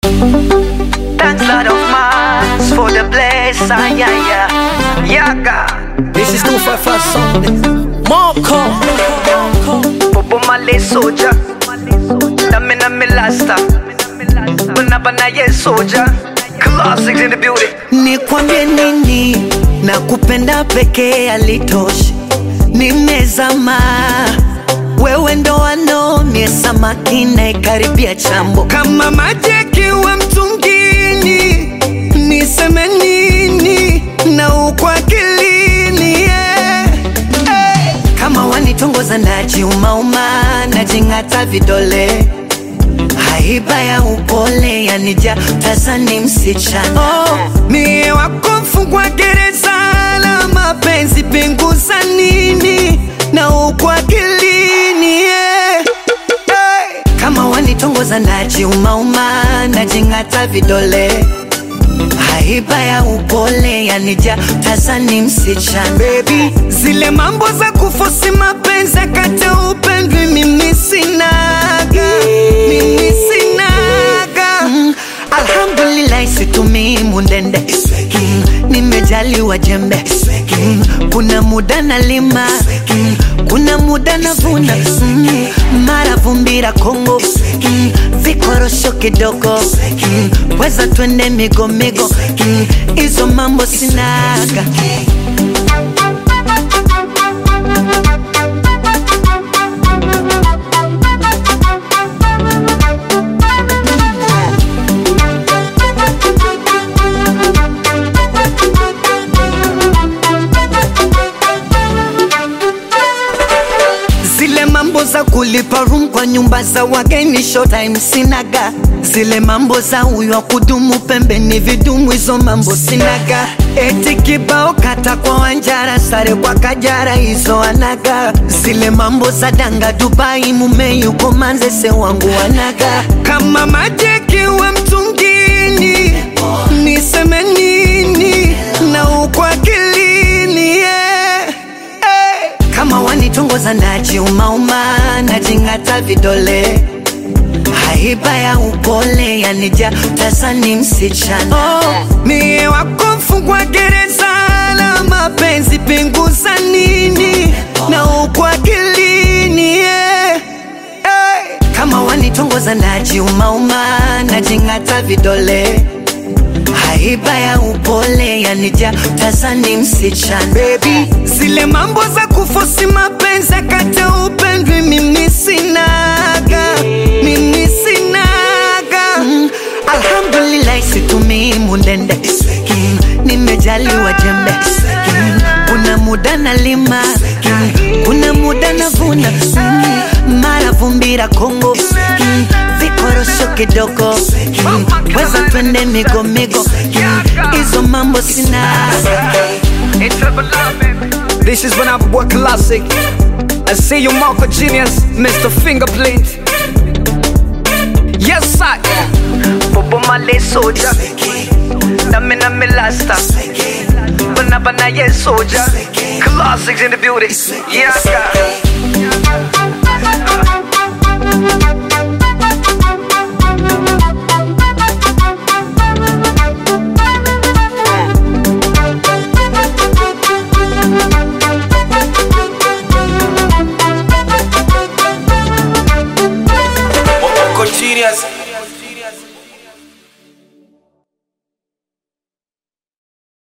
Thanks Lord of Mars for the blessing, yeah, God. This is 255 Sunday. Marco. Bobo Malay soldier. Damina me lasta. Banabana ye soldier. Classics in the building. Nikwambie nini, nakupenda pekee alitoshi. Nimezama, wewe ndo wanomie samaki na ikaribia chambo. Kama maji yakiwa mtungini, niseme nini na uko akilini, yeah. Hey. Kama wanitongoza najiumauma, najing'ata vidole. Haiba ya upole yanija tazani msichana. Mie wako mfungwa gereza la mapenzi, pinguza nini na uko akilini, yeah. Hey. Kama wanitongoza najiumauma, najing'ata vidole. Haiba ya upole yanija tazani msichana. Baby, zile mambo za kufosi mapenzi kata upendwi mimi sinaga. Alhamdulillah situmii mundende. Nimejaliwa jembe. Kuna muda nalima, kuna muda navuna. Mara vumbira Kongo, vikorosho kidogo. Weza twende migo migo, izo mambo sinaga. Zile mambo za kulipa room kwa nyumba za wageni showtime sinaga. Zile mambo za huyo wa kudumu pembeni vidumu, hizo mambo sinaga. Eti kibao kata kwa Wanjara, sare kwa Kajara, hizo anaga. Zile mambo za danga Dubai, mume yuko Manzese wangu anaga. Kama maji yakiwa mtungini, niseme nini na uko akilini, yeah. Hey. Kama wanitongoza najiumauma, najing'ata vidole. Haiba ya upole yanija tazani msichana. Mie wako mfungwa gereza la mapenzi, pinguza nini na uko akilini, yeah. Hey. Kama wanitongoza najiumauma, najing'ata vidole. Haiba ya upole yanija tazani msichana. Baby, zile mambo za kufosi mapenzi kata upendwi mimi sinaga. Alhamdulillah situmii mundende. Nimejaliwa jembe. Kuna muda nalima, kuna muda navuna. Mara vumbira Kongo, vikorosho kidogo. Weza twende migo migo, izo mambo sinaga. This is when I work classic. I see you Marco Genius, Mr. Fingerprint. Yes sir. Bobo Malay soldier. Damina me lasta. Banabana ye soldier. Classics in the building, yeah, God.